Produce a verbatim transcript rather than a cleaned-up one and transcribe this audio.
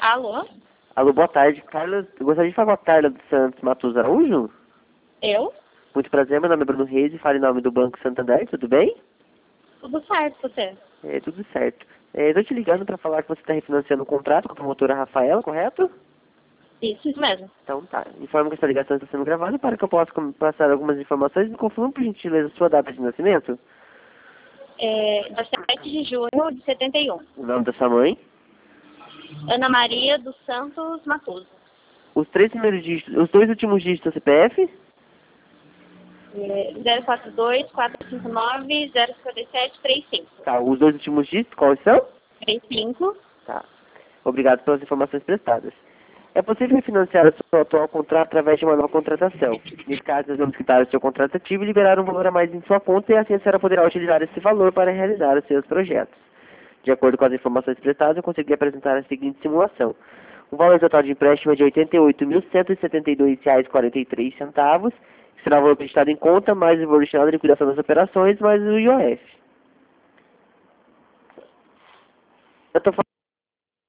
Alô? Alô, boa tarde. Carla, eu gostaria de falar com a Carla dos Santos Matos Araújo. Eu? Muito prazer, meu nome é Bruno Reis e falo em nome do Banco Santander, tudo bem? Tudo certo, você? É, tudo certo. É, Estou te ligando para falar que você está refinanciando o contrato com a promotora Rafaela, correto? Isso, isso mesmo. Então tá. Informo que essa ligação está sendo gravada para que eu possa com- passar algumas informações e confirmo, por gentileza, a sua data de nascimento, É, dia sete de junho de setenta e um. o nome da sua mãe, Ana Maria dos Santos Matoso. os três primeiros dígitos, os dois últimos dígitos do C P F, É, zero quatro dois, quatro cinco nove, zero cinco sete, três cinco. tá, os dois últimos dígitos, quais são? três cinco. Tá. Obrigado pelas informações prestadas. É possível refinanciar o seu atual contrato através de uma nova contratação. Nesse caso, nós vamos quitar o seu contrato ativo e liberar um valor a mais em sua conta e assim a senhora poderá utilizar esse valor para realizar os seus projetos. De acordo com as informações prestadas, eu consegui apresentar a seguinte simulação. O valor total de empréstimo é de oitenta e oito mil cento e setenta e dois reais e quarenta e três centavos, que será o valor acreditado em conta, mais o valor destinado à liquidação das operações, mais o I O F. Eu tô falando